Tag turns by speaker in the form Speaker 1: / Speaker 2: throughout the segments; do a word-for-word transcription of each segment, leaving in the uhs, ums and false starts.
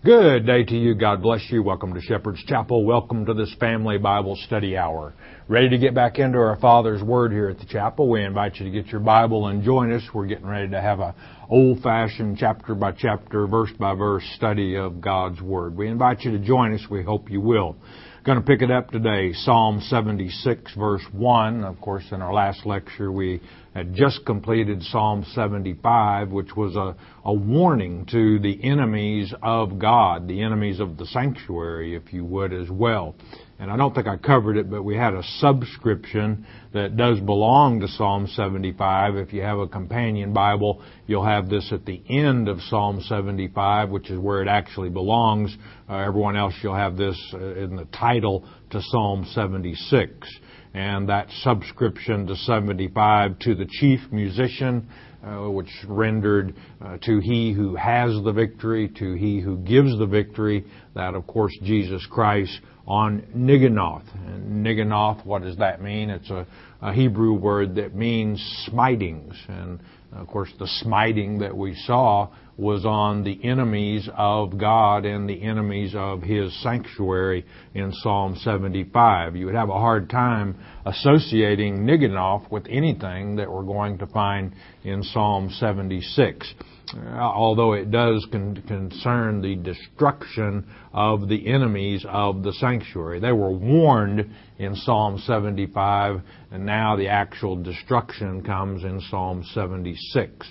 Speaker 1: Good day to you. God bless you. Welcome to Shepherd's Chapel. Welcome to this family Bible study hour. Ready to get back into our Father's Word here at the chapel. We invite you to get your Bible and join us. We're getting ready to have a old-fashioned chapter by chapter, verse by verse study of God's Word. We invite you to join us. We hope you will. Going to pick it up today, Psalm seventy-six, verse one. Of course, in our last lecture, we had just completed Psalm seventy-five, which was a, a warning to the enemies of God, the enemies of the sanctuary, if you would, as well. And I don't think I covered it, but we had a subscription that does belong to Psalm seventy-five. If you have a companion Bible, you'll have this at the end of Psalm seventy-five, which is where it actually belongs. Uh, everyone else, you'll have this uh, in the title to Psalm seventy-six. And that subscription to seventy-five, to the chief musician, uh, which rendered uh, to he who has the victory, to he who gives the victory, that of course Jesus Christ, on Niganoth. And Niganoth, what does that mean? It's a, a Hebrew word that means smitings. And of course the smiting that we saw was on the enemies of God and the enemies of His sanctuary in Psalm seventy-five. You would have a hard time associating Niganoth with anything that we're going to find in Psalm seventy-six. Uh, although it does con- concern the destruction of the enemies of the sanctuary. They were warned in Psalm seventy-five, and now the actual destruction comes in Psalm seventy-six.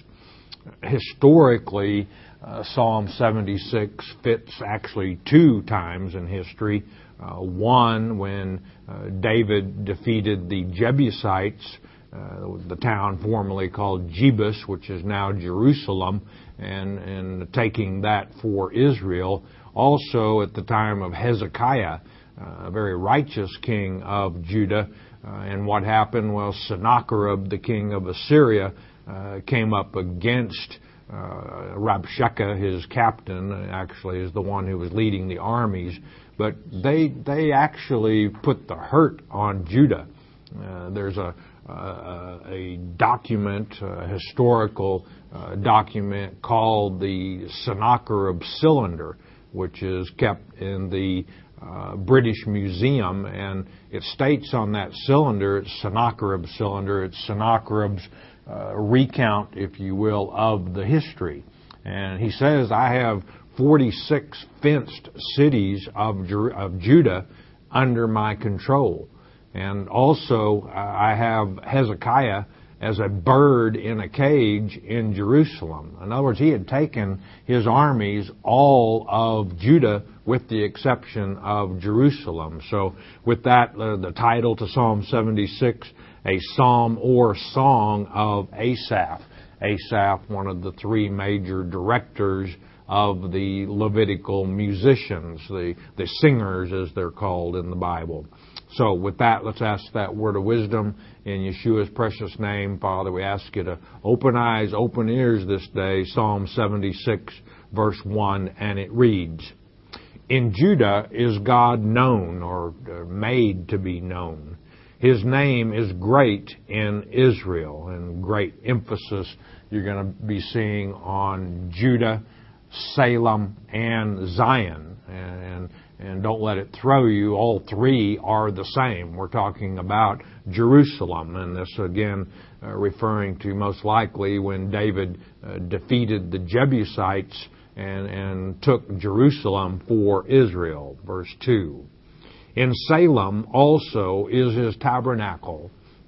Speaker 1: Historically, uh, Psalm seventy-six fits actually two times in history. Uh, one, when uh, David defeated the Jebusites, Uh, the town formerly called Jebus, which is now Jerusalem, and, and taking that for Israel. Also at the time of Hezekiah, uh, a very righteous king of Judah. Uh, and what happened? Well, Sennacherib, the king of Assyria, uh, came up against uh, Rabshakeh, his captain, actually is the one who was leading the armies. But they, they actually put the hurt on Judah. Uh, there's a Uh, a document, a historical uh, document called the Sennacherib Cylinder, which is kept in the uh, British Museum, and it states on that cylinder, it's Sennacherib cylinder, it's Sennacherib's uh, recount, if you will, of the history. And he says, I have forty-six fenced cities of, Jer- of Judah under my control. And also, uh, I have Hezekiah as a bird in a cage in Jerusalem. In other words, he had taken his armies, all of Judah, with the exception of Jerusalem. So with that, uh, the title to Psalm seventy-six, a psalm or song of Asaph. Asaph, one of the three major directors of the Levitical musicians, the, the singers as they're called in the Bible. So with that, let's ask that word of wisdom in Yeshua's precious name. Father, we ask you to open eyes, open ears this day. Psalm seventy-six, verse one, and it reads, In Judah is God known, or made to be known. His name is great in Israel. And great emphasis you're going to be seeing on Judah, Salem, and Zion. And, and don't let it throw you. All three are the same. We're talking about Jerusalem. And this, again, uh, referring to most likely when David uh, defeated the Jebusites and, and took Jerusalem for Israel. Verse two. In Salem also is his tabernacle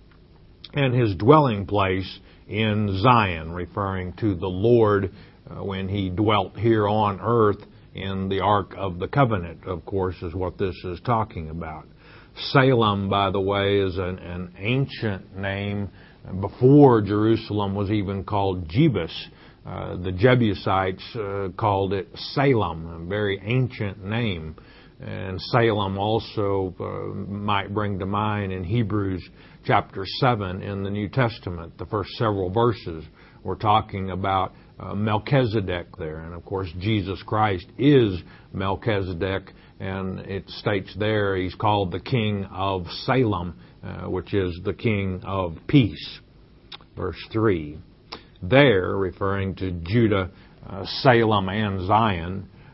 Speaker 1: and his dwelling place in Zion, referring to the Lord uh, when he dwelt here on earth in the Ark of the Covenant, of course, is what this is talking about. Salem, by the way, is an, an ancient name before Jerusalem was even called Jebus. Uh, the Jebusites uh, called it Salem, a very ancient name. And Salem also uh, might bring to mind in Hebrews chapter seven in the New Testament. The first several verses we're talking about uh, Melchizedek there. And of course, Jesus Christ is Melchizedek, and it states there he's called the King of Salem, uh, which is the King of Peace. Verse three. There, referring to Judah, uh, Salem, and Zion,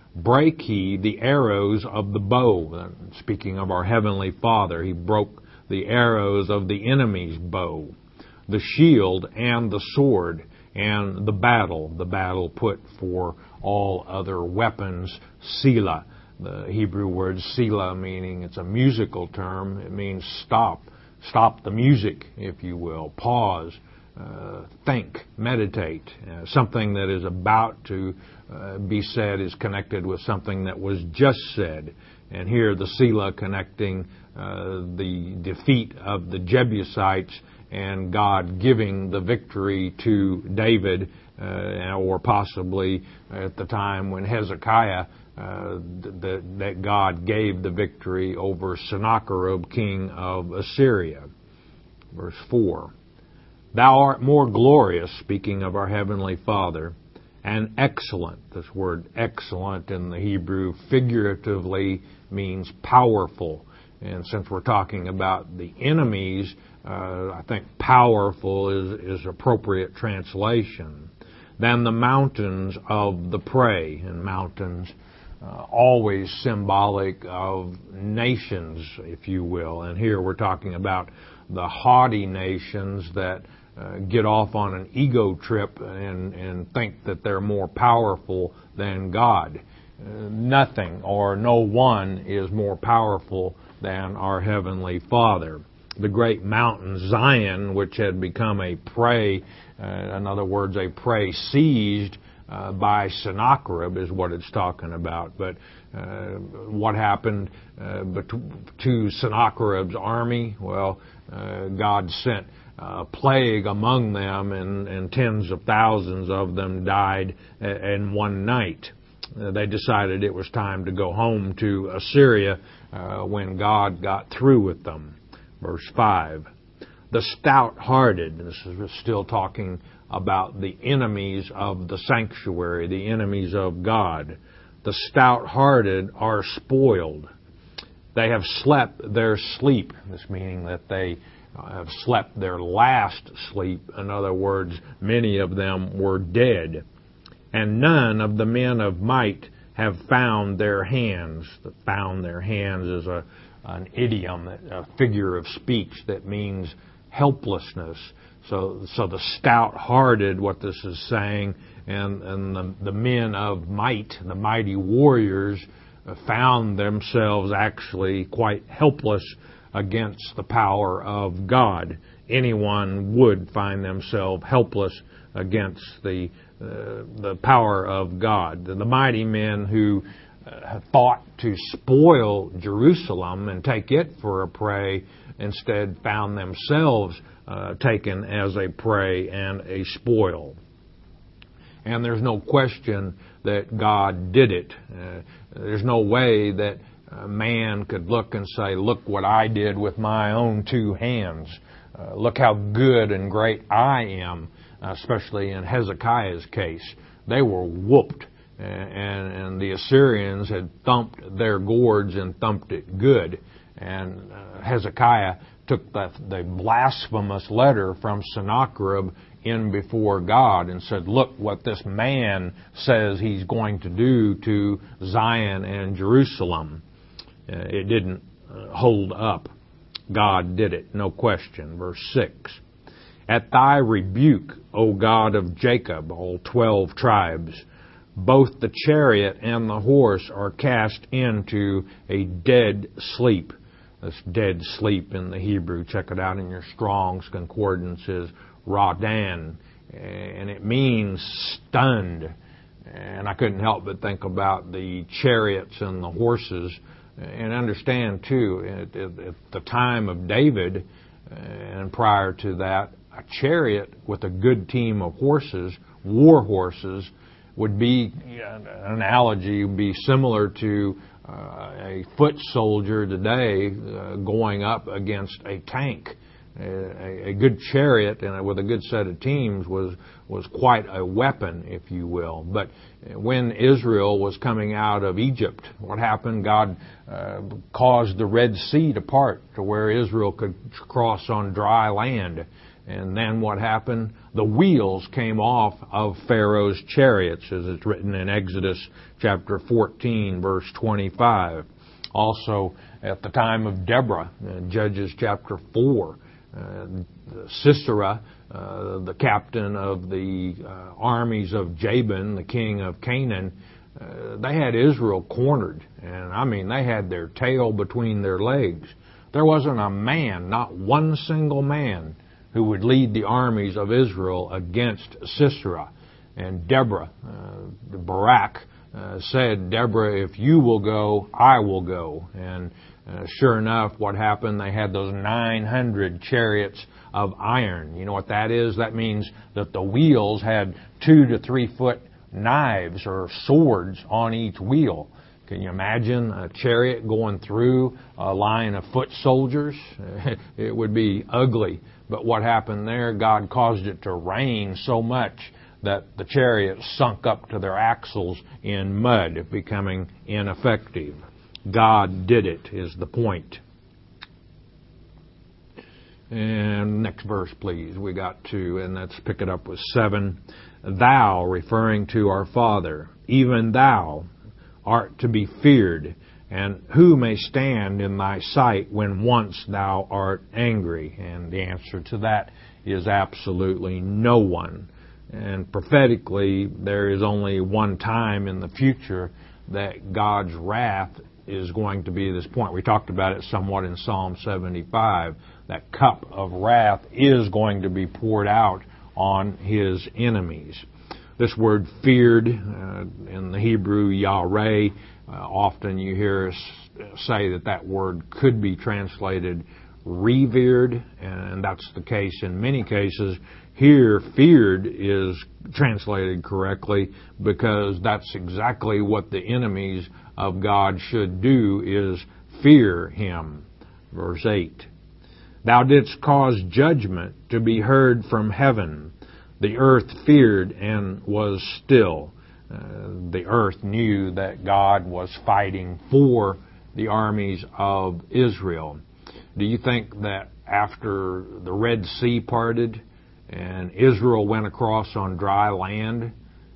Speaker 1: break he the arrows of the bow. Speaking of our Heavenly Father, he broke the arrows of the enemy's bow, the shield and the sword, and the battle, the battle put for all other weapons, Selah. The Hebrew word Selah, meaning it's a musical term. It means stop. Stop the music, if you will. Pause. Uh, think. Meditate. Uh, something that is about to uh, be said is connected with something that was just said. And here the Selah connecting uh, the defeat of the Jebusites and God giving the victory to David, uh, or possibly at the time when Hezekiah, uh, th- that God gave the victory over Sennacherib, king of Assyria. Verse four, Thou art more glorious, speaking of our Heavenly Father, and excellent. This word excellent in the Hebrew figuratively means powerful. And since we're talking about the enemies, uh, I think powerful is, is appropriate translation. Than the mountains of the prey. And mountains uh, always symbolic of nations, if you will. And here we're talking about the haughty nations that uh, get off on an ego trip and, and think that they're more powerful than God. Uh, nothing or no one is more powerful than our Heavenly Father. The great mountain Zion, which had become a prey, uh, in other words, a prey seized uh, by Sennacherib, is what it's talking about. But uh, what happened uh, to Sennacherib's army? Well, uh, God sent a plague among them, and, and tens of thousands of them died in one night. Uh, they decided it was time to go home to Assyria uh, when God got through with them. Verse five, the stout-hearted, this is still talking about the enemies of the sanctuary, the enemies of God. The stout-hearted are spoiled. They have slept their sleep, this meaning that they have slept their last sleep. In other words, many of them were dead. And none of the men of might have found their hands. Found their hands is a an idiom, a figure of speech that means helplessness. So, so the stout-hearted, what this is saying, and, and the, the men of might, the mighty warriors, uh, found themselves actually quite helpless against the power of God. Anyone would find themselves helpless against the uh, the power of God. The, the mighty men who uh, thought to spoil Jerusalem and take it for a prey, instead found themselves uh, taken as a prey and a spoil. And there's no question that God did it. Uh, there's no way that a man could look and say, look what I did with my own two hands. Uh, look how good and great I am, especially in Hezekiah's case. They were whooped, and, and the Assyrians had thumped their gourds and thumped it good. And uh, Hezekiah took the, the blasphemous letter from Sennacherib in before God and said, look what this man says he's going to do to Zion and Jerusalem. Uh, it didn't uh, hold up. God did it, no question. Verse six. At thy rebuke, O God of Jacob, all twelve tribes, both the chariot and the horse are cast into a dead sleep. This dead sleep in the Hebrew, check it out in your Strong's Concordance, is radan, and it means stunned. And I couldn't help but think about the chariots and the horses, and understand too, at, at, at the time of David and prior to that, a chariot with a good team of horses, war horses, would be, an analogy would be similar to uh, a foot soldier today uh, going up against a tank. A, a good chariot and with a good set of teams was was quite a weapon, if you will. But when Israel was coming out of Egypt, what happened? God uh, caused the Red Sea to part to where Israel could cross on dry land. And then what happened? The wheels came off of Pharaoh's chariots, as it's written in Exodus chapter fourteen, verse twenty-five. Also, at the time of Deborah, in Judges chapter four, uh, Sisera, uh, the captain of the uh, armies of Jabin, the king of Canaan, uh, they had Israel cornered. And I mean, they had their tail between their legs. There wasn't a man, not one single man, who would lead the armies of Israel against Sisera. And Deborah, uh, Barak, uh, said, Deborah, if you will go, I will go. And uh, sure enough, what happened? They had those nine hundred chariots of iron. You know what that is? That means that the wheels had two to three foot knives or swords on each wheel. Can you imagine a chariot going through a line of foot soldiers? It would be ugly. But what happened there, God caused it to rain so much that the chariots sunk up to their axles in mud, becoming ineffective. God did it, is the point. And next verse, please. We got to, and let's pick it up with seven. Thou, referring to our Father, even thou art to be feared, and who may stand in thy sight when once thou art angry? And the answer to that is absolutely no one. And prophetically, there is only one time in the future that God's wrath is going to be this point. We talked about it somewhat in Psalm seventy-five. That cup of wrath is going to be poured out on His enemies. This word feared, uh, in the Hebrew, yareh, uh, often you hear us say that that word could be translated revered, and that's the case in many cases. Here, feared is translated correctly because that's exactly what the enemies of God should do, is fear Him. Verse eight. Thou didst cause judgment to be heard from heaven. The earth feared and was still. Uh, the earth knew that God was fighting for the armies of Israel. Do you think that after the Red Sea parted and Israel went across on dry land,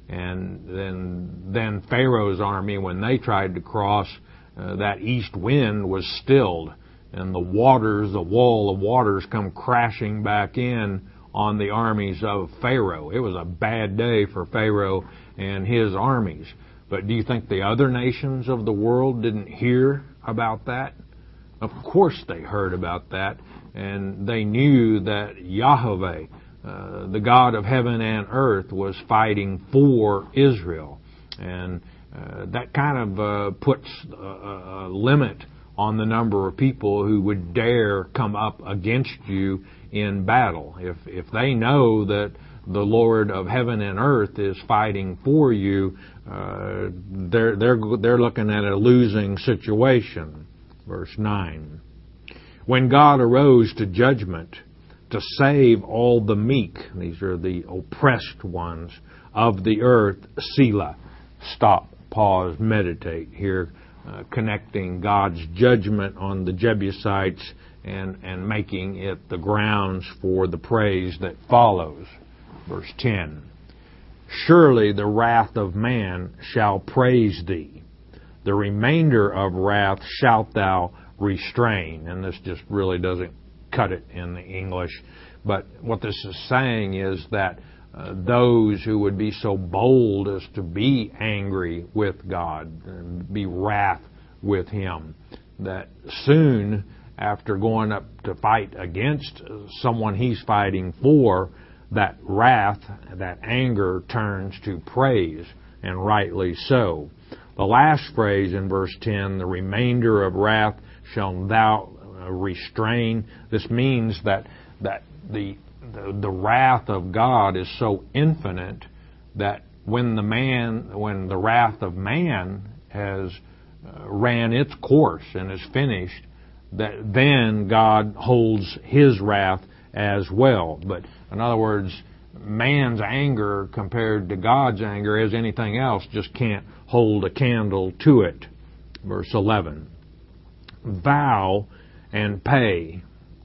Speaker 1: and then then Pharaoh's army, when they tried to cross, uh, that east wind was stilled, and the waters, the wall of waters, come crashing back in on the armies of Pharaoh? It was a bad day for Pharaoh and his armies. But do you think the other nations of the world didn't hear about that? Of course they heard about that, and they knew that Yahweh, uh, the God of heaven and earth, was fighting for Israel. And uh, that kind of uh, puts a, a limit on the number of people who would dare come up against you in battle. If if they know that the Lord of heaven and earth is fighting for you, uh, they're they're they're looking at a losing situation. Verse nine. When God arose to judgment to save all the meek, these are the oppressed ones of the earth, Selah. Stop, pause, meditate here, uh, connecting God's judgment on the Jebusites and, and making it the grounds for the praise that follows. Verse ten. Surely the wrath of man shall praise thee. The remainder of wrath shalt thou restrain. And this just really doesn't cut it in the English. But what this is saying is that uh, those who would be so bold as to be angry with God, and be wrath with Him, that soon after going up to fight against someone He's fighting for, that wrath, that anger turns to praise, and rightly so. The last phrase in verse ten, the remainder of wrath shall thou restrain. This means that that the, the the wrath of God is so infinite that when the man, when the wrath of man has uh, ran its course and is finished, that then God holds His wrath as well. But in other words, man's anger compared to God's anger, as anything else, just can't hold a candle to it. Verse eleven. Vow and pay.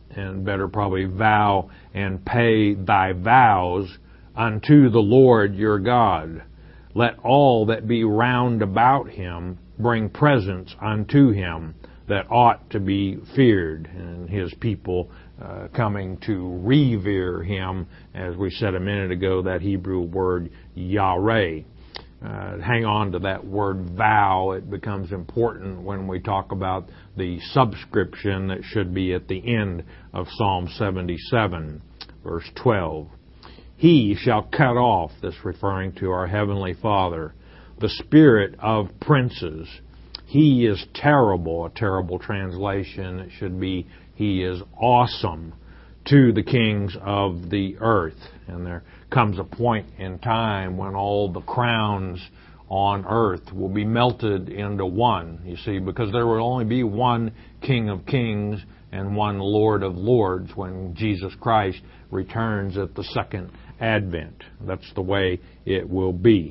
Speaker 1: and better probably vow and pay thy vows unto the Lord your God. Let all that be round about him bring presents unto him that ought to be feared, and his people uh, coming to revere him, as we said a minute ago, that Hebrew word Yahweh. Uh, hang on to that word vow. It becomes important when we talk about the subscription that should be at the end of Psalm seventy-seven, verse twelve. He shall cut off, this referring to our Heavenly Father, the spirit of princes. He is terrible, a terrible translation. It should be, he is awesome to the kings of the earth. And there comes a point in time when all the crowns on earth will be melted into one, you see, because there will only be one King of Kings and one Lord of Lords when Jesus Christ returns at the second advent. That's the way it will be.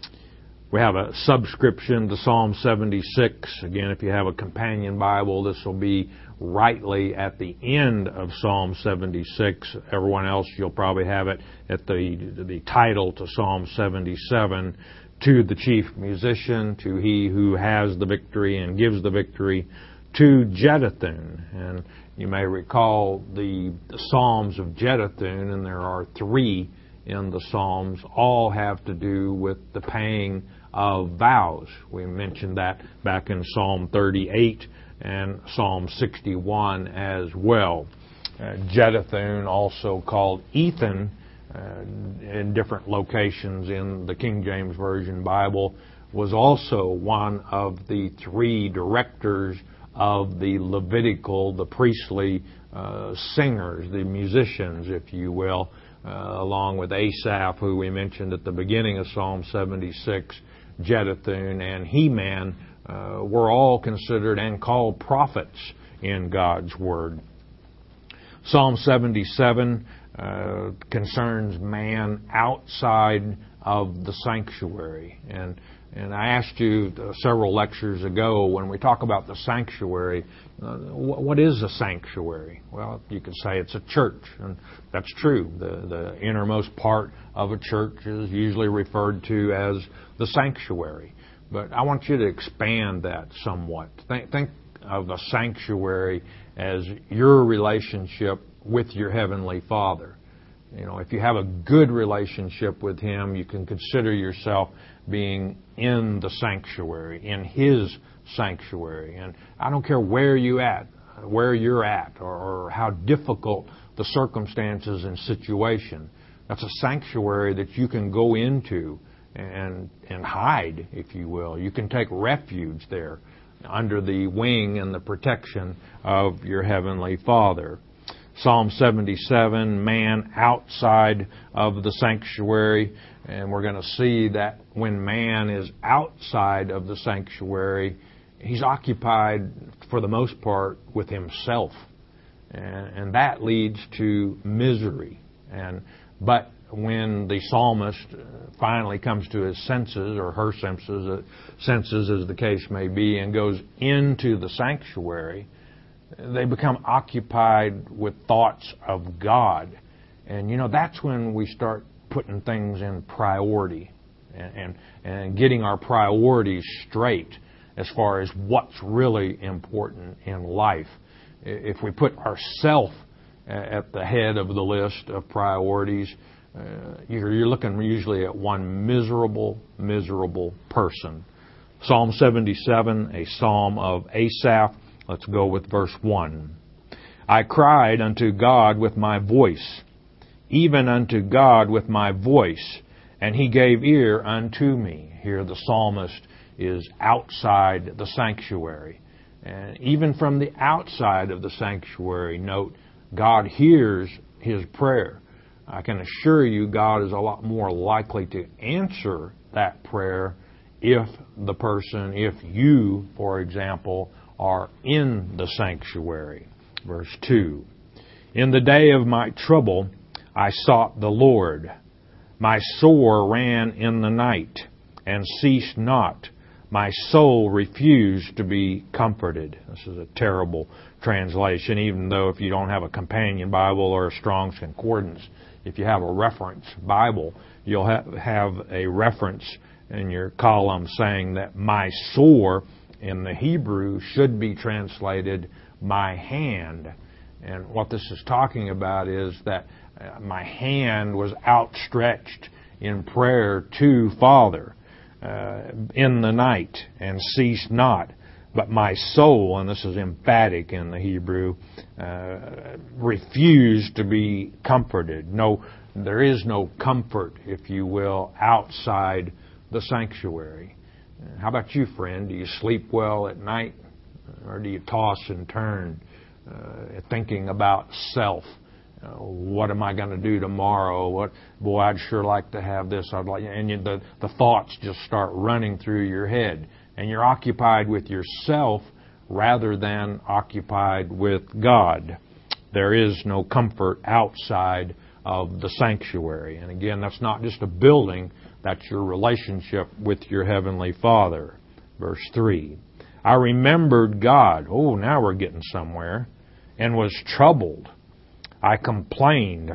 Speaker 1: We have a subscription to Psalm seventy-six. Again, if you have a companion Bible, this will be rightly at the end of Psalm seventy-six. Everyone else, you'll probably have it at the the title to Psalm seventy-seven. To the chief musician, to he who has the victory and gives the victory, to Jeduthun. And you may recall the, the Psalms of Jeduthun, and there are three in the Psalms, all have to do with the paying of vows. We mentioned that back in Psalm thirty-eight and Psalm sixty-one as well. Uh, Jeduthun, also called Ethan, uh, in different locations in the King James Version Bible, was also one of the three directors of the Levitical, the priestly uh, singers, the musicians, if you will, uh, along with Asaph, who we mentioned at the beginning of Psalm seventy-six, Jeduthun, and Heman, uh, were all considered and called prophets in God's Word. Psalm seventy-seven uh, concerns man outside of the sanctuary. And And I asked you uh, several lectures ago, when we talk about the sanctuary, uh, what is a sanctuary? Well, you could say it's a church, and that's true. The, the innermost part of a church is usually referred to as the sanctuary. But I want you to expand that somewhat. Think, think of a sanctuary as your relationship with your Heavenly Father. You know, if you have a good relationship with Him, you can consider yourself being in the sanctuary, in His sanctuary. And I don't care where you at, where you're at, or, or how difficult the circumstances and situation. That's a sanctuary that you can go into and and hide, if you will. You can take refuge there under the wing and the protection of your Heavenly Father. Psalm seventy-seven, man outside of the sanctuary. And we're going to see that when man is outside of the sanctuary, he's occupied, for the most part, with himself. And, and that leads to misery. And but when the psalmist finally comes to his senses, or her senses, uh, senses as the case may be, and goes into the sanctuary, they become occupied with thoughts of God. And, you know, that's when we start putting things in priority and, and, and getting our priorities straight as far as what's really important in life. If we put ourselves at the head of the list of priorities, uh, you're, you're looking usually at one miserable, miserable person. Psalm seventy-seven, a psalm of Asaph. Let's go with verse one. I cried unto God with my voice, even unto God with my voice, and He gave ear unto me. Here the psalmist is outside the sanctuary. And even from the outside of the sanctuary, note, God hears his prayer. I can assure you God is a lot more likely to answer that prayer if the person, if you, for example, are in the sanctuary. Verse two. In the day of my trouble I sought the Lord. My sore ran in the night, and ceased not. My soul refused to be comforted. This is a terrible translation, even though if you don't have a companion Bible or a Strong's Concordance, if you have a reference Bible, you'll have, have a reference in your column saying that my sore in the Hebrew should be translated my hand. And what this is talking about is that uh, my hand was outstretched in prayer to Father uh, in the night and ceased not. But my soul, and this is emphatic in the Hebrew, uh, refused to be comforted. No, there is no comfort, if you will, outside the sanctuary. How about you, friend? Do you sleep well at night? Or do you toss and turn, uh, thinking about self? Uh, what am I going to do tomorrow? What, boy, I'd sure like to have this. I'd like, and you, the the thoughts just start running through your head, and you're occupied with yourself rather than occupied with God. There is no comfort outside of the sanctuary. And again, that's not just a building, that's your relationship with your Heavenly Father. Verse three. I remembered God. Oh, now we're getting somewhere. And was troubled. I complained,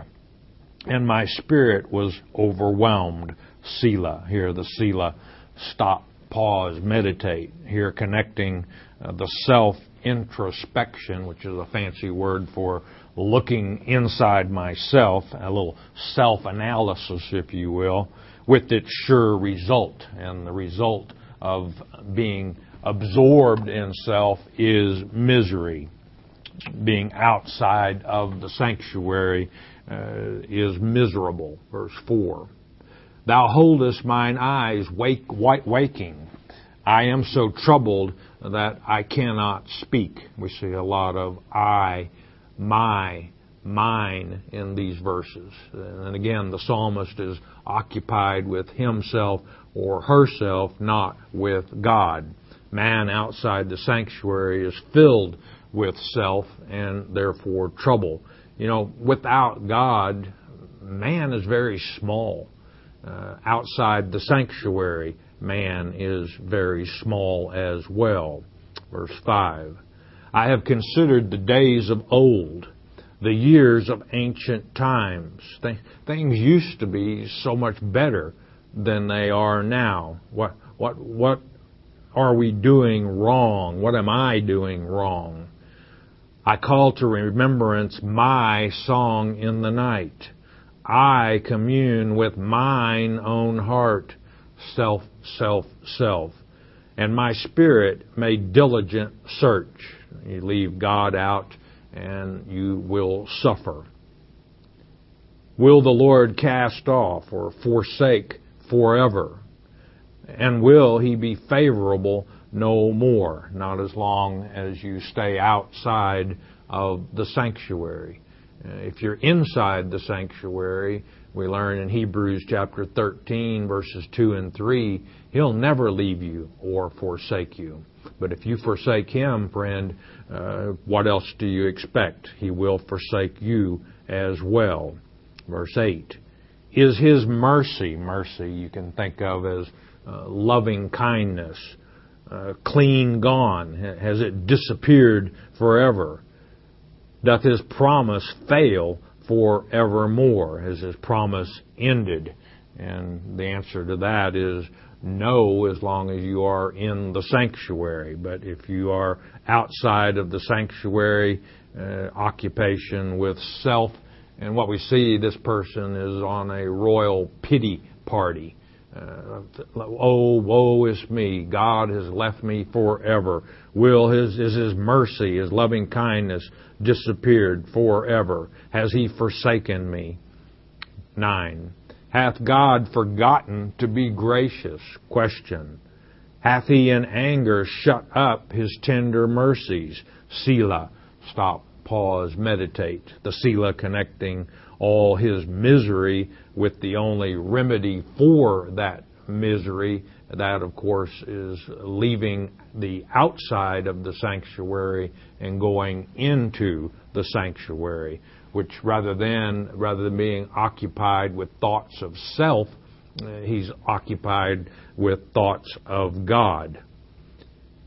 Speaker 1: and my spirit was overwhelmed. Selah. Here, the Selah. Stop, pause, meditate. Here, connecting uh, the self-introspection, which is a fancy word for looking inside myself, a little self-analysis, if you will, with its sure result. And the result of being absorbed in self is misery. Being outside of the sanctuary uh, is miserable. Verse four. Thou holdest mine eyes wake, waking. I am so troubled that I cannot speak. We see a lot of I, my, mine in these verses. And again, the psalmist is occupied with himself or herself, not with God. Man outside the sanctuary is filled with self and therefore trouble. You know, without God, man is very small. Uh, outside the sanctuary, man is very small as well. Verse five. I have considered the days of old, the years of ancient times. Th- things used to be so much better than they are now. What, what, what are we doing wrong? What am I doing wrong? I call to remembrance my song in the night. I commune with mine own heart, self, self, self. And my spirit made diligent search. You leave God out and you will suffer. Will the Lord cast off or forsake forever? And will He be favorable no more? Not as long as you stay outside of the sanctuary. Uh, if you're inside the sanctuary, we learn in Hebrews chapter thirteen, verses two and three, He'll never leave you or forsake you. But if you forsake Him, friend, uh, what else do you expect? He will forsake you as well. Verse eight. Is His mercy, mercy you can think of as uh, loving kindness, uh, clean gone? Has it disappeared forever? Doth His promise fail forevermore? Has His promise ended? And the answer to that is no, as long as you are in the sanctuary. But if you are outside of the sanctuary, uh, occupation with self, and what we see, this person is on a royal pity party. Uh, oh, woe is me. God has left me forever. Will His, is His mercy, His loving kindness disappeared forever? Has He forsaken me? Nine. Hath God forgotten to be gracious? Question. Hath He in anger shut up His tender mercies? Selah. Stop, pause, meditate. The Selah connecting all His misery with the only remedy for that misery. That, of course, is leaving the outside of the sanctuary and going into the sanctuary, which rather than rather than being occupied with thoughts of self, uh, he's occupied with thoughts of God.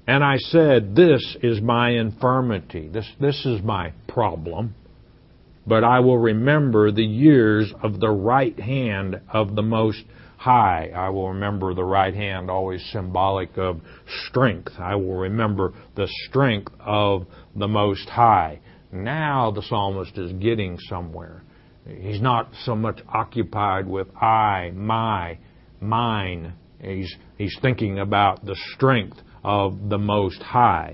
Speaker 1: And I said, this is my infirmity. This, this is my problem. But I will remember the years of the right hand of the Most High. I will remember the right hand, always symbolic of strength. I will remember the strength of the Most High. Now the psalmist is getting somewhere. He's not so much occupied with I, my, mine. He's, he's thinking about the strength of the Most High.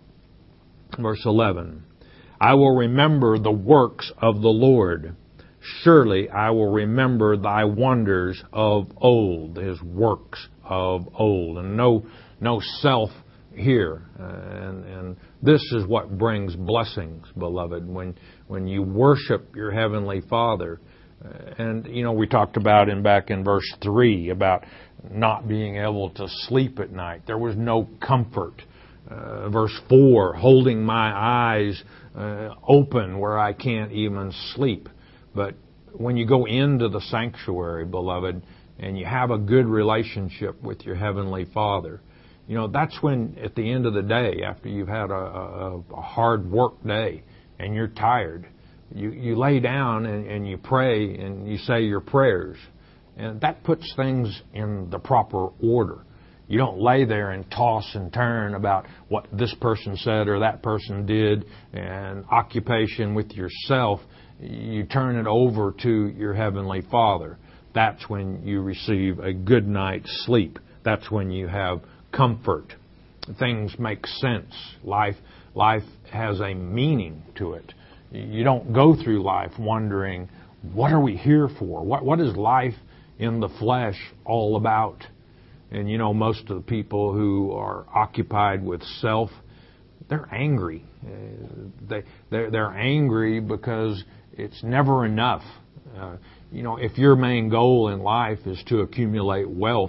Speaker 1: Verse eleven. I will remember the works of the Lord. Surely I will remember thy wonders of old, his works of old. And no, no self here. Uh, and, and this is what brings blessings, beloved, when, when you worship your Heavenly Father. Uh, and, you know, we talked about in back in verse three about not being able to sleep at night. There was no comfort. Uh, verse four, holding my eyes uh, open where I can't even sleep. But when you go into the sanctuary, beloved, and you have a good relationship with your Heavenly Father, you know, that's when, at the end of the day, after you've had a, a, a hard work day and you're tired, you, you lay down and, and you pray and you say your prayers. And that puts things in the proper order. You don't lay there and toss and turn about what this person said or that person did, and occupation with yourself. You turn it over to your Heavenly Father. That's when you receive a good night's sleep. That's when you have comfort. Things make sense. Life, life has a meaning to it. You don't go through life wondering, what are we here for? What, what is life in the flesh all about? And you know, most of the people who are occupied with self, they're angry. Uh, they, they're, they're angry because it's never enough. Uh, you know, if your main goal in life is to accumulate wealth,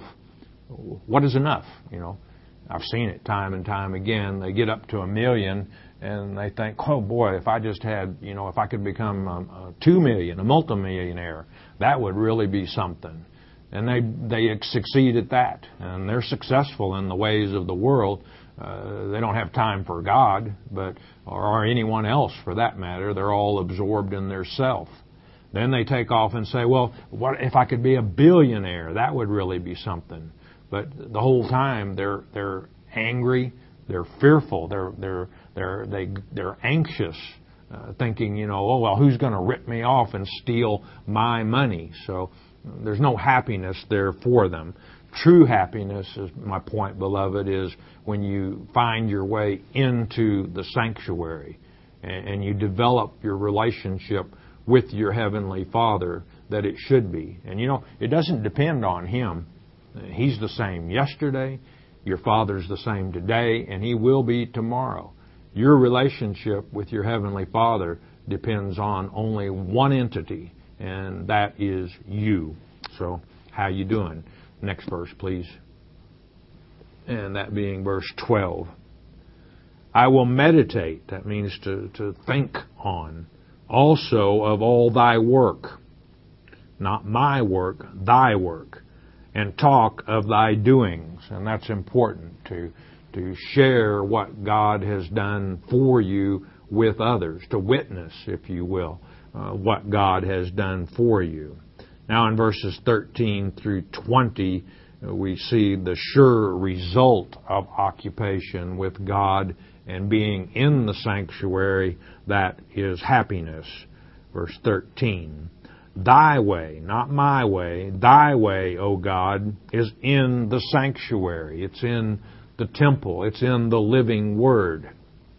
Speaker 1: what is enough? You know, I've seen it time and time again. They get up to a million and they think, oh boy, if I just had, you know, if I could become a, a two million, a multimillionaire, that would really be something. And they they succeed at that, and they're successful in the ways of the world. Uh, they don't have time for God, but or, or anyone else for that matter. They're all absorbed in their self. Then they take off and say, well, what if I could be a billionaire? That would really be something. But the whole time they're they're angry, they're fearful, they're they're they're they they're anxious, uh, thinking, you know, oh well, who's going to rip me off and steal my money? So there's no happiness there for them. True happiness, is my point, beloved, is when you find your way into the sanctuary and, and you develop your relationship with your Heavenly Father that it should be. And you know, it doesn't depend on Him. He's the same yesterday, your Father's the same today, and He will be tomorrow. Your relationship with your Heavenly Father depends on only one entity, and that is you. So, how you doing? Next verse, please. And that being verse twelve. I will meditate, that means to, to think on, also of all thy work, not my work, thy work, and talk of thy doings. And that's important, to, to share what God has done for you with others, to witness, if you will, Uh, what God has done for you. Now in verses thirteen through twenty, uh, we see the sure result of occupation with God and being in the sanctuary, that is happiness. Verse thirteen, thy way, not my way, thy way, O God, is in the sanctuary. It's in the temple. It's in the living Word.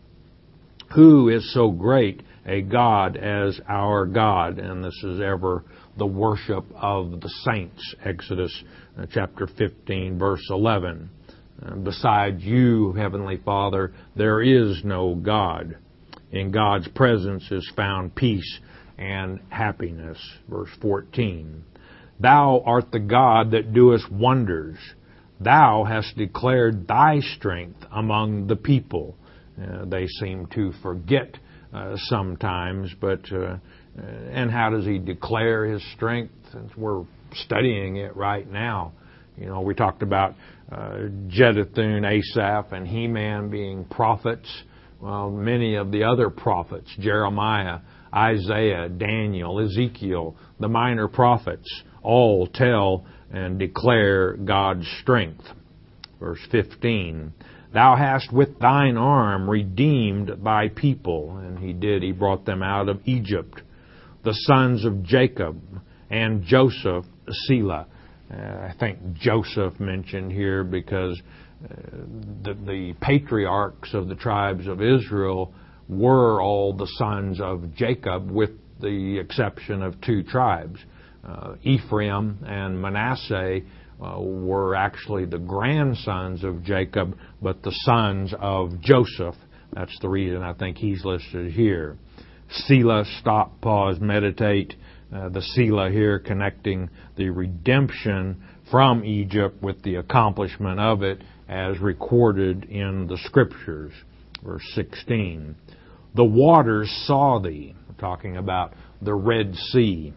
Speaker 1: Who is so great a God as our God? And this is ever the worship of the saints. Exodus uh, chapter fifteen, verse eleven. Uh, besides you, Heavenly Father, there is no God. In God's presence is found peace and happiness. Verse fourteen. Thou art the God that doest wonders. Thou hast declared thy strength among the people. Uh, they seem to forget Uh, sometimes, but uh, and how does He declare His strength? Since we're studying it right now, you know, we talked about uh, Jeduthun, Asaph, and Heman being prophets. Well, many of the other prophets, Jeremiah, Isaiah, Daniel, Ezekiel, the minor prophets, all tell and declare God's strength. Verse fifteen, Thou hast with thine arm redeemed thy people. And he did, he brought them out of Egypt. The sons of Jacob and Joseph, Selah. Uh, I think Joseph mentioned here because uh, the, the patriarchs of the tribes of Israel were all the sons of Jacob, with the exception of two tribes. Uh, Ephraim and Manasseh uh, were actually the grandsons of Jacob, but the sons of Joseph. That's the reason I think he's listed here. Selah, stop, pause, meditate. Uh, the Selah here connecting the redemption from Egypt with the accomplishment of it as recorded in the Scriptures. Verse sixteen. The waters saw thee. We're talking about the Red Sea.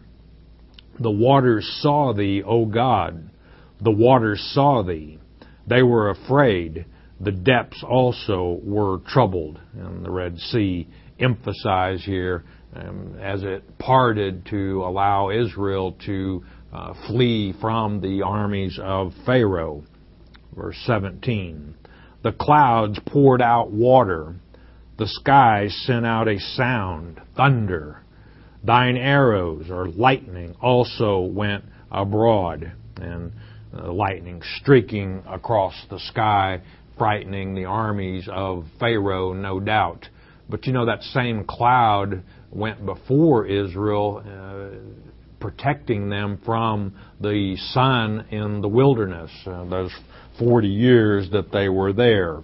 Speaker 1: The waters saw thee, O God. The waters saw thee. They were afraid. The depths also were troubled. And the Red Sea emphasized here um, as it parted to allow Israel to uh, flee from the armies of Pharaoh. Verse seventeen. The clouds poured out water. The skies sent out a sound, thunder. Thine arrows, or lightning, also went abroad. And uh, lightning streaking across the sky, frightening the armies of Pharaoh, no doubt. But you know, that same cloud went before Israel, uh, protecting them from the sun in the wilderness, uh, those forty years that they were there.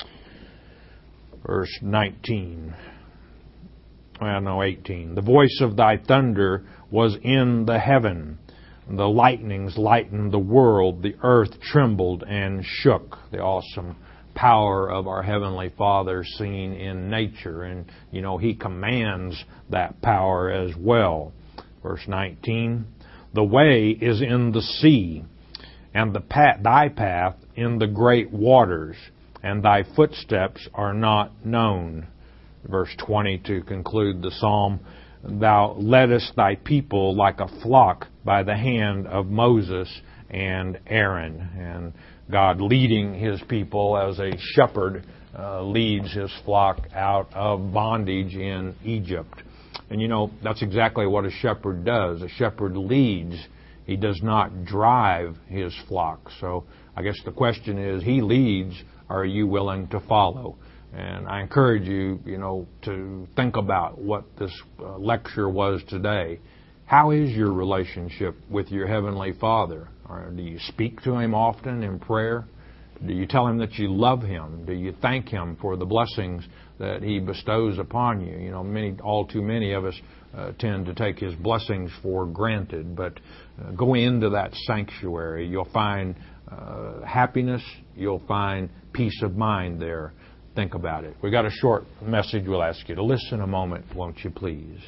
Speaker 1: Verse nineteen. Well, no, eighteen. The voice of thy thunder was in the heaven. The lightnings lightened the world. The earth trembled and shook. The awesome power of our Heavenly Father seen in nature. And, you know, He commands that power as well. Verse nineteen. The way is in the sea, and the path, thy path in the great waters, and thy footsteps are not known. Verse twenty to conclude the psalm. Thou leddest thy people like a flock by the hand of Moses and Aaron. And God leading His people as a shepherd uh, leads His flock out of bondage in Egypt. And you know, that's exactly what a shepherd does. A shepherd leads. He does not drive his flock. So I guess the question is, He leads, are you willing to follow? And I encourage you, you know, to think about what this uh, lecture was today. How is your relationship with your Heavenly Father? Or do you speak to Him often in prayer? Do you tell Him that you love Him? Do you thank Him for the blessings that He bestows upon you? You know, many, all too many of us uh, tend to take His blessings for granted. But uh, go into that sanctuary. You'll find uh, happiness. You'll find peace of mind there. Think about it. We've got a short message. We'll ask you to listen a moment, won't you please?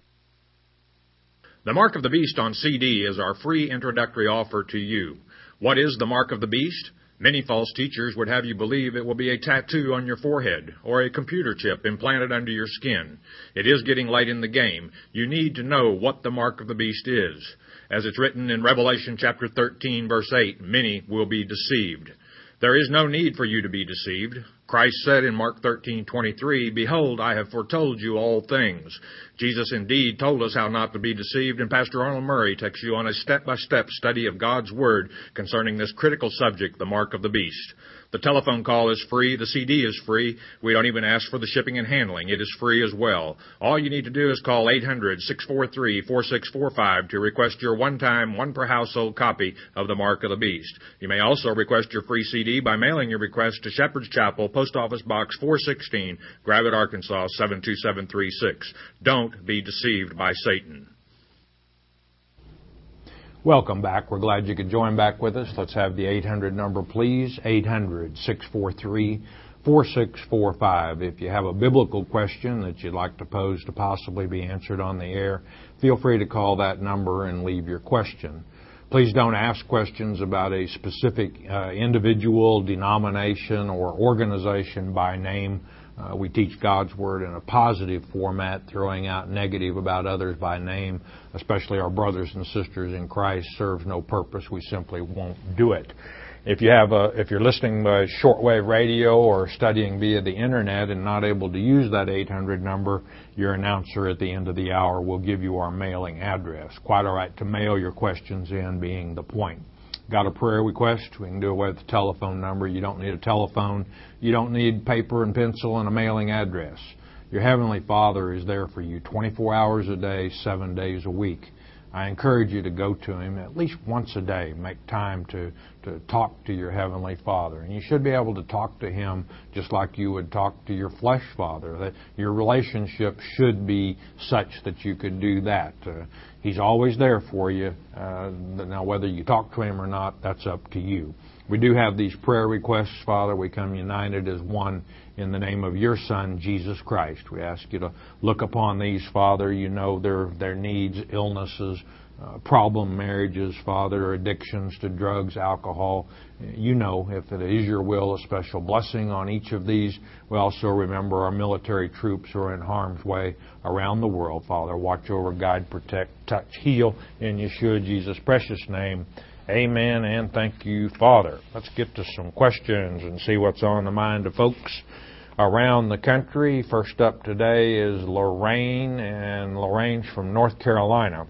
Speaker 2: The Mark of the Beast on C D is our free introductory offer to you. What is the Mark of the Beast? Many false teachers would have you believe it will be a tattoo on your forehead or a computer chip implanted under your skin. It is getting late in the game. You need to know what the Mark of the Beast is. As it's written in Revelation chapter thirteen, verse eight, many will be deceived. There is no need for you to be deceived. Christ said in Mark thirteen twenty-three, Behold, I have foretold you all things. Jesus indeed told us how not to be deceived, and Pastor Arnold Murray takes you on a step-by-step study of God's Word concerning this critical subject, the Mark of the Beast. The telephone call is free. The C D is free. We don't even ask for the shipping and handling. It is free as well. All you need to do is call eight hundred, six four three, four six four five to request your one-time, one-per-household copy of the Mark of the Beast. You may also request your free C D by mailing your request to Shepherd's Chapel, Post Office Box four sixteen, Gravette, Arkansas, seven two seven three six. Don't be deceived by Satan.
Speaker 1: Welcome back. We're glad you could join back with us. Let's have the eight hundred number, please. eight hundred, six four three, four six four five. If you have a biblical question that you'd like to pose to possibly be answered on the air, feel free to call that number and leave your question. Please don't ask questions about a specific uh, individual, denomination, or organization by name. Uh, we teach God's Word in a positive format, throwing out negative about others by name, especially our brothers and sisters in Christ, serves no purpose. We simply won't do it. If you have a, if you're listening by shortwave radio or studying via the internet and not able to use that eight hundred number, your announcer at the end of the hour will give you our mailing address. Quite all right to mail your questions in, being the point. Got a prayer request? We can do away with the telephone number. You don't need a telephone. You don't need paper and pencil and a mailing address. Your Heavenly Father is there for you twenty-four hours a day, seven days a week. I encourage you to go to Him at least once a day. Make time to, to talk to your Heavenly Father. And you should be able to talk to Him just like you would talk to your flesh father. That your relationship should be such that you could do that. Uh, he's always there for you. Uh, now, whether you talk to Him or not, that's up to you. We do have these prayer requests, Father. We come united as one in the name of your Son, Jesus Christ. We ask you to look upon these, Father. You know their their needs, illnesses, uh, problem marriages, Father, addictions to drugs, alcohol. You know, if it is your will, a special blessing on each of these. We also remember our military troops who are in harm's way around the world, Father. Watch over, guide, protect, touch, heal in Yeshua Jesus' precious name. Amen, and thank you, Father. Let's get to some questions and see what's on the mind of folks around the country. First up today is Lorraine, and Lorraine's from North Carolina.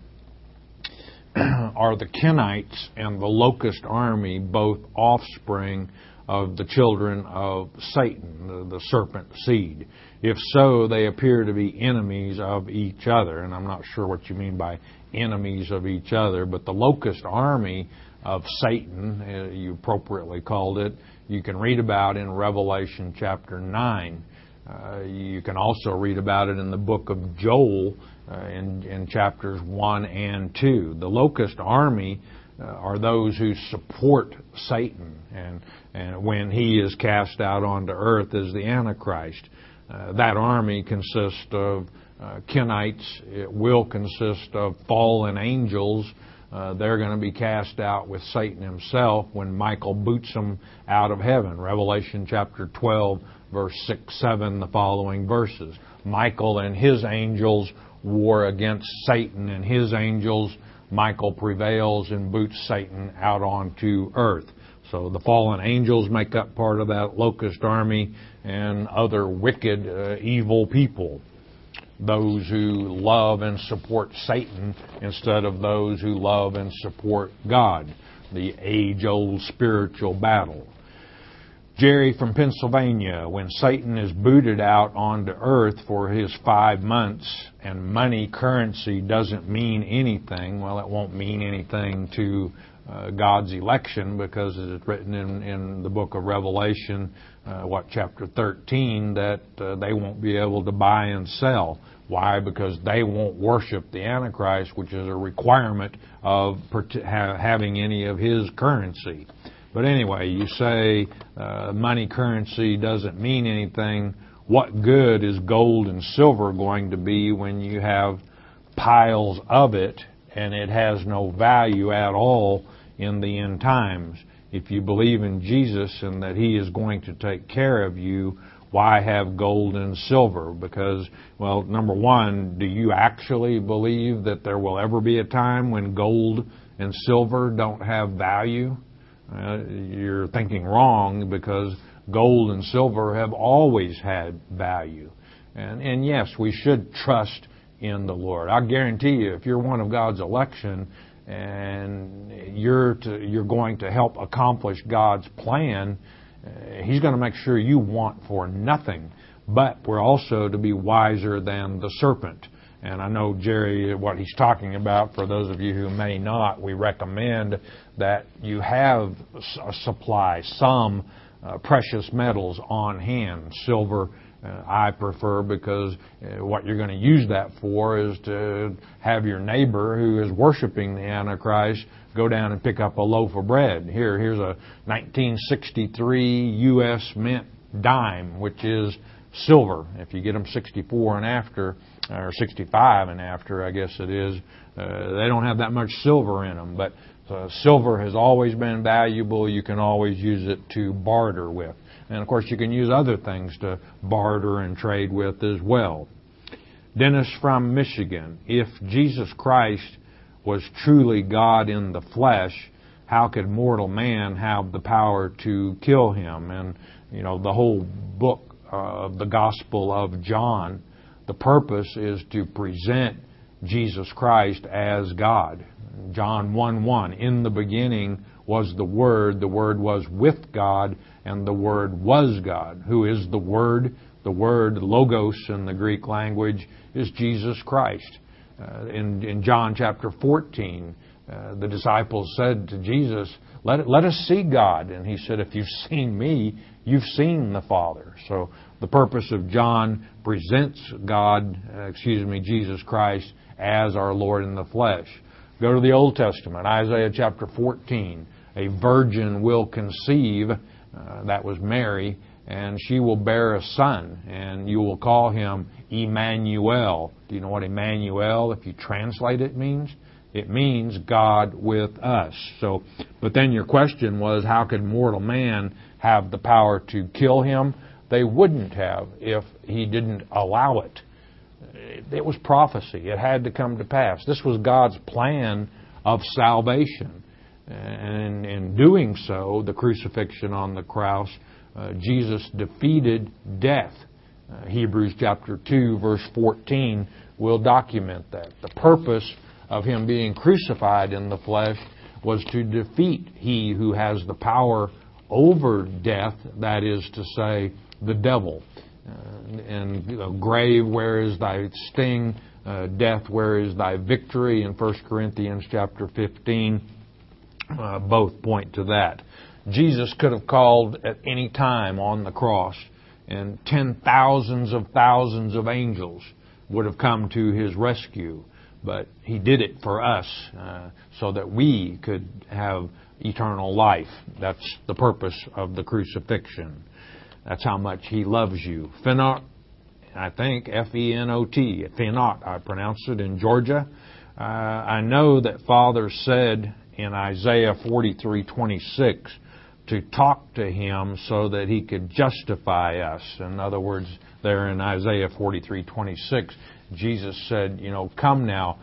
Speaker 1: Are the Kenites and the Locust Army both offspring of the children of Satan, the, the serpent seed? If so, they appear to be enemies of each other. And I'm not sure what you mean by enemies of each other, but the Locust Army of Satan, uh, you appropriately called it, you can read about in Revelation chapter nine. Uh, you can also read about it in the book of Joel uh, in, in chapters one and two. The Locust Army uh, are those who support Satan, and, and when he is cast out onto earth as the Antichrist. Uh, that army consists of uh, Kenites. It will consist of fallen angels. Uh, they're going to be cast out with Satan himself when Michael boots them out of heaven. Revelation chapter twelve, verse six, seven, the following verses. Michael and his angels war against Satan and his angels. Michael prevails and boots Satan out onto earth. So the fallen angels make up part of that locust army, and other wicked, uh, evil people. Those who love and support Satan instead of those who love and support God. The age-old spiritual battle. Jerry from Pennsylvania, when Satan is booted out onto earth for his five months and money currency doesn't mean anything, well, it won't mean anything to uh, God's election, because it's written in, in the book of Revelation, uh, what, chapter thirteen, that uh, they won't be able to buy and sell. Why? Because they won't worship the Antichrist, which is a requirement of having any of his currency. But anyway, you say uh, money currency doesn't mean anything. What good is gold and silver going to be when you have piles of it and it has no value at all in the end times? If you believe in Jesus and that He is going to take care of you, why have gold and silver? Because, well, number one, do you actually believe that there will ever be a time when gold and silver don't have value? Uh, you're thinking wrong, because gold and silver have always had value. And, and yes, we should trust in the Lord. I guarantee you, if you're one of God's election and you're to, you're going to help accomplish God's plan, uh, He's going to make sure you want for nothing. But we're also to be wiser than the serpent. And I know, Jerry, what he's talking about, for those of you who may not, we recommend that you have a supply, some uh, precious metals on hand. Silver, uh, I prefer, because uh, what you're going to use that for is to have your neighbor who is worshiping the Antichrist go down and pick up a loaf of bread. Here, here's a nineteen sixty-three U S mint dime, which is silver. If you get them sixty-four and after, or sixty-five and after, I guess it is, uh, they don't have that much silver in them. But Uh, silver has always been valuable. You can always use it to barter with. And, of course, you can use other things to barter and trade with as well. Dennis from Michigan, if Jesus Christ was truly God in the flesh, how could mortal man have the power to kill him? And, you know, the whole book of the Gospel of John, the purpose is to present Jesus Christ as God. John one one, in the beginning was the Word, the Word was with God, and the Word was God. Who is the Word? The word logos in the Greek language is Jesus Christ. Uh, in, in John chapter fourteen, uh, the disciples said to Jesus, let, let us see God. And he said, if you've seen me, you've seen the Father. So the purpose of John presents God, uh, excuse me, Jesus Christ as our Lord in the flesh. Go to the Old Testament, Isaiah chapter fourteen. A virgin will conceive, uh, that was Mary, and she will bear a son, and you will call him Emmanuel. Do you know what Emmanuel, if you translate it, means? It means God with us. So, but then your question was, how could mortal man have the power to kill him? They wouldn't have if he didn't allow it. It was prophecy. It had to come to pass. This was God's plan of salvation. And in doing so, the crucifixion on the cross, uh, Jesus defeated death. Uh, Hebrews chapter two, verse fourteen will document that. The purpose of Him being crucified in the flesh was to defeat He who has the power over death, that is to say, the devil. Uh, and you know, grave, where is thy sting? Uh, death, where is thy victory? In First Corinthians chapter fifteen, uh, both point to that. Jesus could have called at any time on the cross, and ten thousands of thousands of angels would have come to His rescue. But He did it for us uh, so that we could have eternal life. That's the purpose of the crucifixion. That's how much He loves you. Fenot, I think, F E N O T, Fenot, I pronounce it, in Georgia. Uh, I know that Father said in Isaiah forty-three twenty-six to talk to Him so that He could justify us. In other words, there in Isaiah forty-three twenty-six, Jesus said, you know, come now,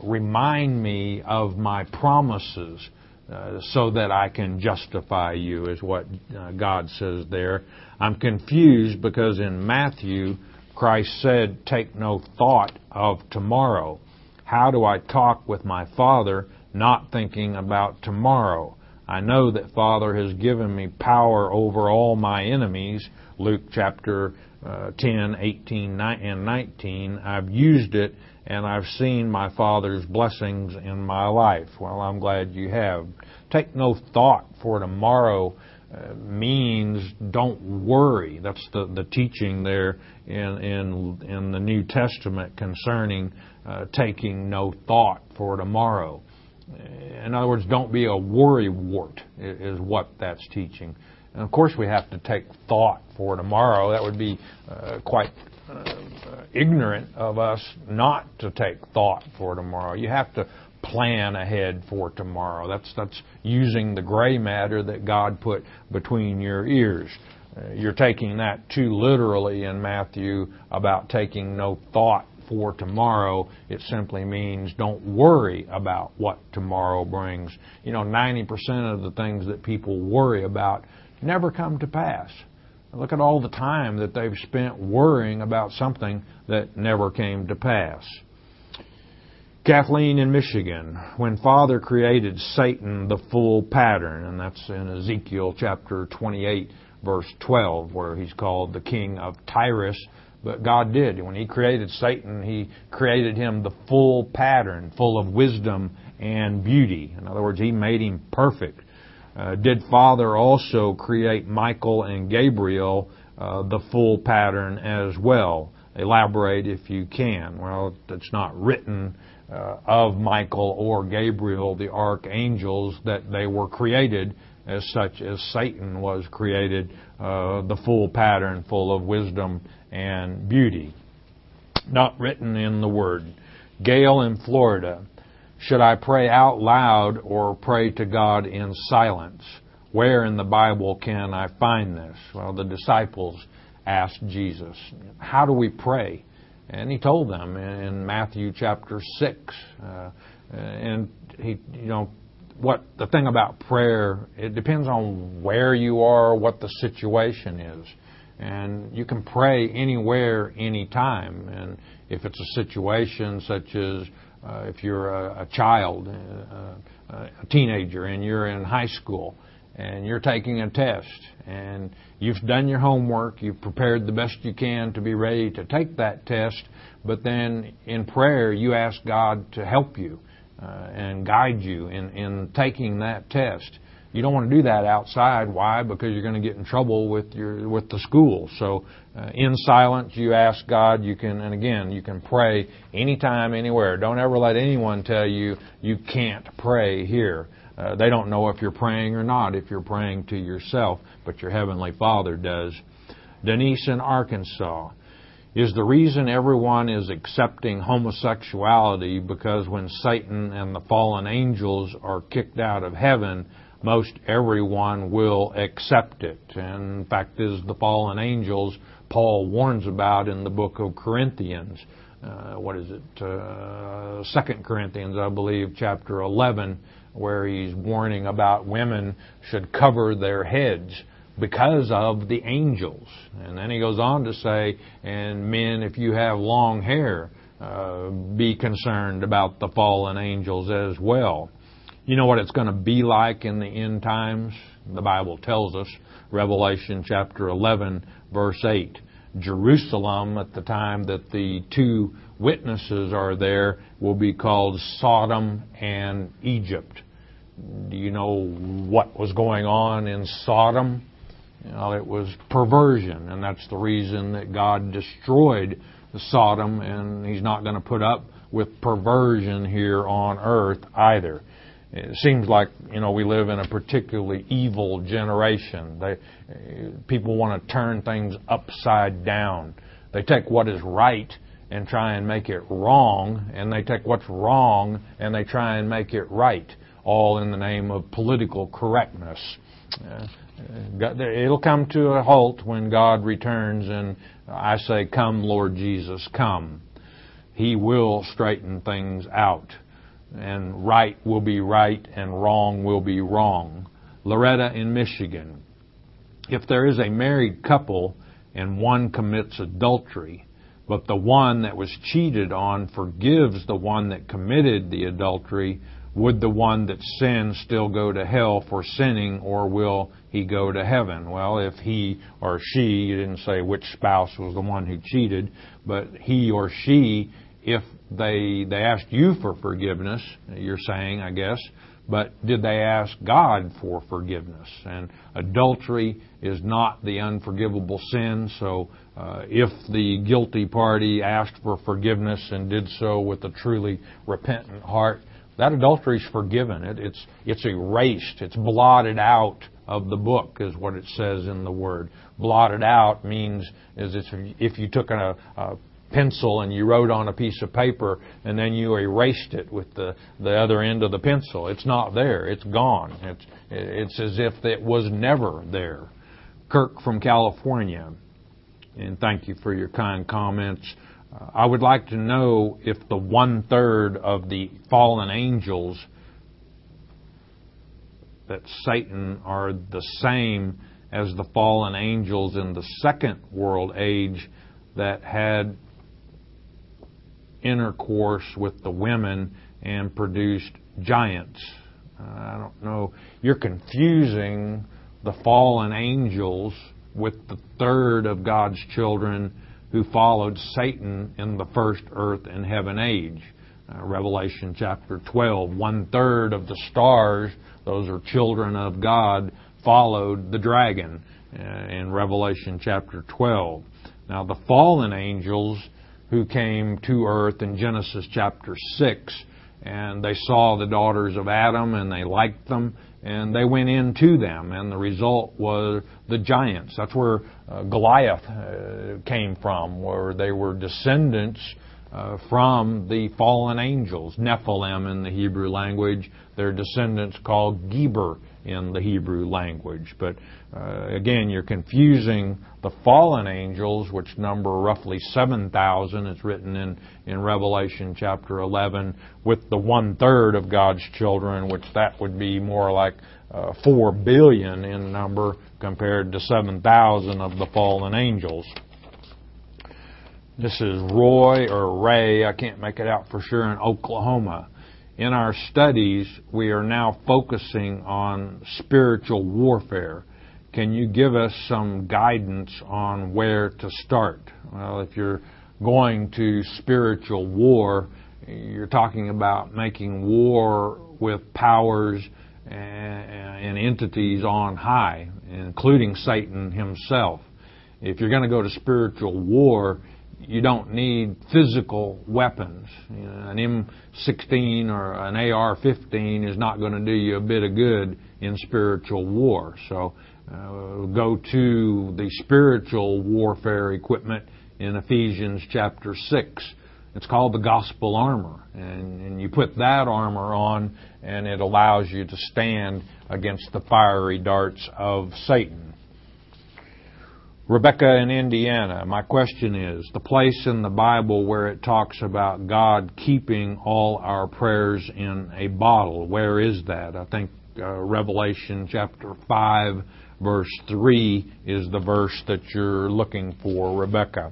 Speaker 1: remind me of my promises uh, so that I can justify you, is what uh, God says there. I'm confused because in Matthew, Christ said, take no thought of tomorrow. How do I talk with my Father not thinking about tomorrow? I know that Father has given me power over all my enemies. Luke chapter uh, ten, eighteen, and nineteen. I've used it, and I've seen my Father's blessings in my life. Well, I'm glad you have. Take no thought for tomorrow uh, means don't worry. That's the, the teaching there in, in, in the New Testament concerning uh, taking no thought for tomorrow. In other words, don't be a worrywart is what that's teaching. And of course we have to take thought for tomorrow. That would be uh, quite uh, ignorant of us not to take thought for tomorrow. You have to plan ahead for tomorrow. That's that's using the gray matter that God put between your ears. Uh, you're taking that too literally in Matthew about taking no thought for tomorrow. It simply means don't worry about what tomorrow brings. You know, ninety percent of the things that people worry about never come to pass. Look at all the time that they've spent worrying about something that never came to pass. Kathleen in Michigan, when Father created Satan, the full pattern, and that's in Ezekiel chapter twenty-eight, verse twelve, where he's called the king of Tyrus. But God did. When He created Satan, He created him the full pattern, full of wisdom and beauty. In other words, He made him perfect. Uh, did Father also create Michael and Gabriel uh, the full pattern as well? Elaborate if you can. Well, it's not written uh, of Michael or Gabriel, the archangels, that they were created as such as Satan was created, uh, the full pattern, full of wisdom and beauty. Not written in the Word. Gail in Florida. Should I pray out loud or pray to God in silence? Where in the Bible can I find this? Well, the disciples asked Jesus, how do we pray? And he told them in Matthew chapter six. Uh, and he, you know, what the thing about prayer, it depends on where you are, what the situation is. And you can pray anywhere, anytime. And if it's a situation such as uh, if you're a, a child, uh, a teenager, and you're in high school, and you're taking a test, and you've done your homework, you've prepared the best you can to be ready to take that test, but then in prayer you ask God to help you uh, and guide you in, in taking that test. You don't want to do that outside. Why? Because you're going to get in trouble with your with the school. So uh, in silence, you ask God. You can, and again, you can pray anytime, anywhere. Don't ever let anyone tell you you can't pray here. Uh, they don't know if you're praying or not, if you're praying to yourself, but your Heavenly Father does. Denise in Arkansas. Is the reason everyone is accepting homosexuality because when Satan and the fallen angels are kicked out of heaven, most everyone will accept it? And in fact, is the fallen angels Paul warns about in the book of Corinthians. Uh, what is it? Uh, Second Corinthians, I believe, chapter eleven, where he's warning about women should cover their heads because of the angels. And then he goes on to say, and men, if you have long hair, uh, be concerned about the fallen angels as well. You know what it's going to be like in the end times? The Bible tells us, Revelation chapter eleven, verse eight. Jerusalem, at the time that the two witnesses are there, will be called Sodom and Egypt. Do you know what was going on in Sodom? Well, it was perversion, and that's the reason that God destroyed Sodom, and He's not going to put up with perversion here on earth either. It seems like, you know, we live in a particularly evil generation. They, people want to turn things upside down. They take what is right and try and make it wrong, and they take what's wrong and they try and make it right, all in the name of political correctness. Uh, it'll come to a halt when God returns, and I say, come, Lord Jesus, come. He will straighten things out. And right will be right and wrong will be wrong. Loretta in Michigan. If there is a married couple and one commits adultery, but the one that was cheated on forgives the one that committed the adultery, would the one that sinned still go to hell for sinning, or will he go to heaven? Well, if he or she, you didn't say which spouse was the one who cheated, but he or she, if they they asked you for forgiveness, you're saying, I guess, but did they ask God for forgiveness? And adultery is not the unforgivable sin, so uh, if the guilty party asked for forgiveness and did so with a truly repentant heart, that adultery is forgiven. It, it's it's erased. It's blotted out of the book, is what it says in the Word. Blotted out means is if, if you took a, a pencil and you wrote on a piece of paper and then you erased it with the, the other end of the pencil. It's not there. It's gone. It's, it's as if it was never there. Kirk from California, and thank you for your kind comments. Uh, I would like to know if the one-third of the fallen angels that Satan are the same as the fallen angels in the second world age that had intercourse with the women and produced giants. Uh, I don't know. You're confusing the fallen angels with the third of God's children who followed Satan in the first earth and heaven age. Uh, Revelation chapter twelve, one third of the stars, those are children of God, followed the dragon uh, in Revelation chapter twelve. Now the fallen angels who came to earth in Genesis chapter six, and they saw the daughters of Adam and they liked them, and they went into them, and the result was the giants. That's where uh, Goliath uh, came from, where they were descendants uh, from the fallen angels, Nephilim in the Hebrew language. Their descendants called Geber in the Hebrew language. But uh, again, you're confusing the fallen angels, which number roughly seven thousand, it's written in, in Revelation chapter eleven, with the one-third of God's children, which that would be more like uh, four billion in number compared to seven thousand of the fallen angels. This is Roy or Ray, I can't make it out for sure, in Oklahoma. In our studies, we are now focusing on spiritual warfare. Can you give us some guidance on where to start? Well, if you're going to spiritual war, you're talking about making war with powers and entities on high, including Satan himself. If you're going to go to spiritual war, you don't need physical weapons. You know, an M sixteen or an A R fifteen is not going to do you a bit of good in spiritual war. So uh, go to the spiritual warfare equipment in Ephesians chapter six. It's called the gospel armor. And, and you put that armor on, and it allows you to stand against the fiery darts of Satan. Rebecca in Indiana, my question is, the place in the Bible where it talks about God keeping all our prayers in a bottle, where is that? I think uh, Revelation chapter five, verse three is the verse that you're looking for, Rebecca.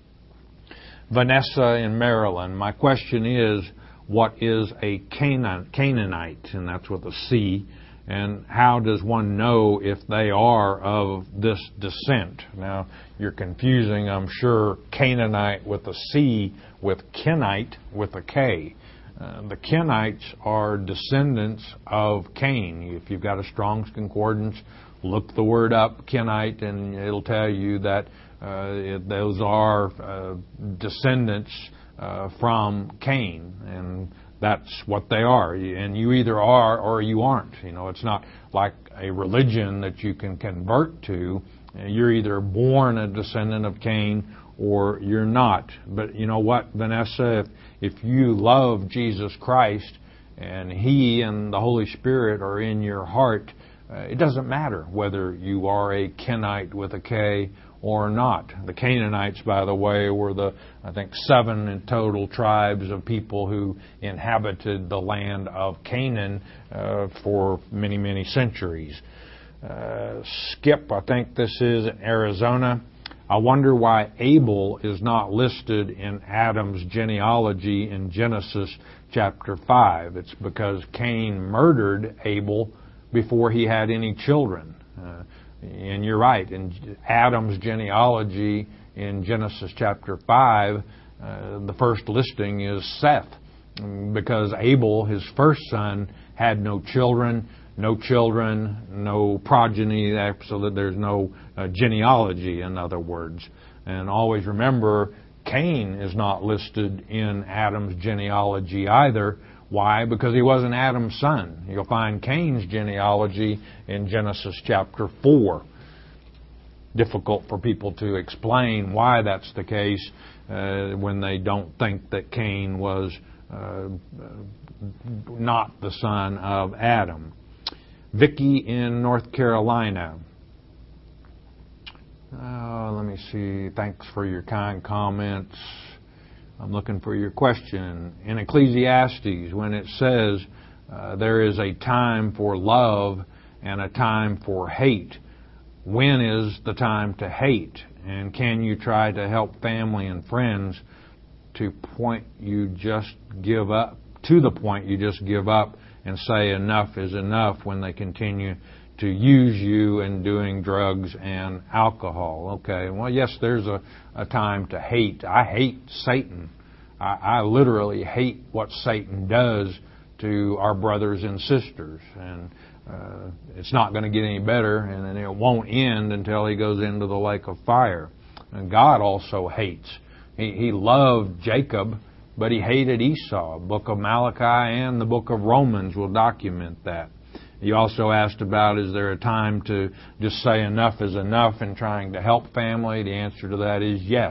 Speaker 1: Vanessa in Maryland, my question is, what is a Canaan, Canaanite? And that's with a C. And how does one know if they are of this descent? Now, you're confusing, I'm sure, Canaanite with a C with Kenite with a K. Uh, the Kenites are descendants of Cain. If you've got a Strong's Concordance, look the word up, Kenite, and it'll tell you that uh, it, those are uh, descendants uh, from Cain. And that's what they are. And you either are or you aren't. You know, it's not like a religion that you can convert to. You're either born a descendant of Cain or you're not. But you know what, Vanessa, if, if you love Jesus Christ and He and the Holy Spirit are in your heart, uh, it doesn't matter whether you are a Kenite with a K or not. The Canaanites, by the way, were the, I think, seven in total tribes of people who inhabited the land of Canaan uh, for many, many centuries. Uh, Skip, I think this is in Arizona. I wonder why Abel is not listed in Adam's genealogy in Genesis chapter five. It's because Cain murdered Abel before he had any children. Uh, And you're right, in Adam's genealogy in Genesis chapter five, uh, the first listing is Seth, because Abel, his first son, had no children, no children, no progeny, so that there's no uh, genealogy, in other words. And always remember, Cain is not listed in Adam's genealogy either. Why? Because he wasn't Adam's son. You'll find Cain's genealogy in Genesis chapter four. Difficult for people to explain why that's the case uh, when they don't think that Cain was uh, not the son of Adam. Vicky in North Carolina. Uh, let me see. Thanks for your kind comments. I'm looking for your question. In Ecclesiastes, when it says uh, there is a time for love and a time for hate, when is the time to hate? And can you try to help family and friends to point you just give up, to the point you just give up and say enough is enough when they continue to use you in doing drugs and alcohol? Okay, well, yes, there's a, a time to hate. I hate Satan. I, I literally hate what Satan does to our brothers and sisters. And uh, it's not going to get any better, and it won't end until he goes into the lake of fire. And God also hates. He, he loved Jacob, but he hated Esau. The book of Malachi and the book of Romans will document that. You also asked about, is there a time to just say enough is enough in trying to help family? The answer to that is yes.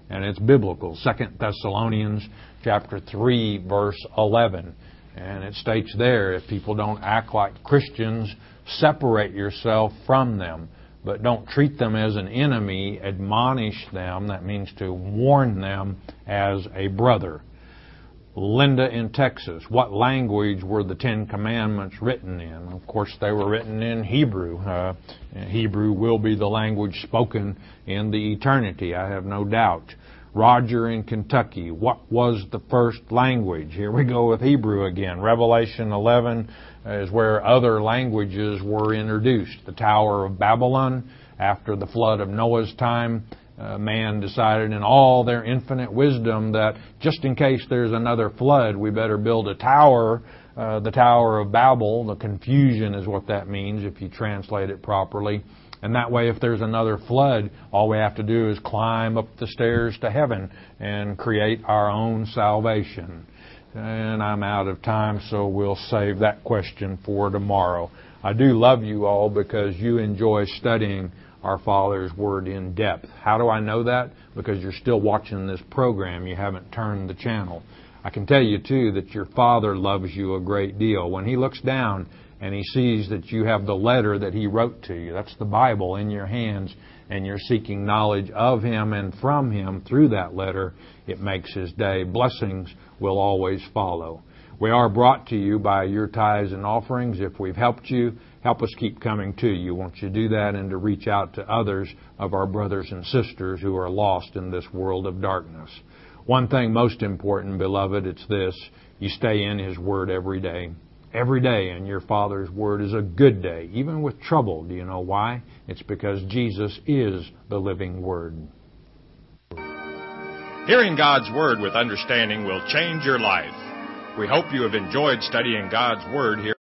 Speaker 1: and it's biblical. Second Thessalonians chapter three, verse eleven. And it states there, if people don't act like Christians, separate yourself from them. But don't treat them as an enemy. Admonish them. That means to warn them as a brother. Linda in Texas, what language were the Ten Commandments written in? Of course, they were written in Hebrew. Uh, Hebrew will be the language spoken in the eternity, I have no doubt. Roger in Kentucky, what was the first language? Here we go with Hebrew again. Revelation eleven is where other languages were introduced. The Tower of Babylon, after the flood of Noah's time, uh, man decided in all their infinite wisdom that just in case there's another flood, we better build a tower, uh, the Tower of Babel. The confusion is what that means if you translate it properly. And that way, if there's another flood, all we have to do is climb up the stairs to heaven and create our own salvation. And I'm out of time, so we'll save that question for tomorrow. I do love you all because you enjoy studying our Father's Word in depth. How do I know that? Because you're still watching this program. You haven't turned the channel. I can tell you, too, that your Father loves you a great deal. When He looks down and He sees that you have the letter that He wrote to you, that's the Bible, in your hands, and you're seeking knowledge of Him and from Him through that letter, it makes His day. Blessings will always follow. We are brought to you by your tithes and offerings. If we've helped you, help us keep coming to you. Won't you do that and to reach out to others of our brothers and sisters who are lost in this world of darkness. One thing most important, beloved, it's this: you stay in His Word every day. Every day in your Father's Word is a good day, even with trouble. Do you know why? It's because Jesus is the living Word.
Speaker 2: Hearing God's Word with understanding will change your life. We hope you have enjoyed studying God's Word here.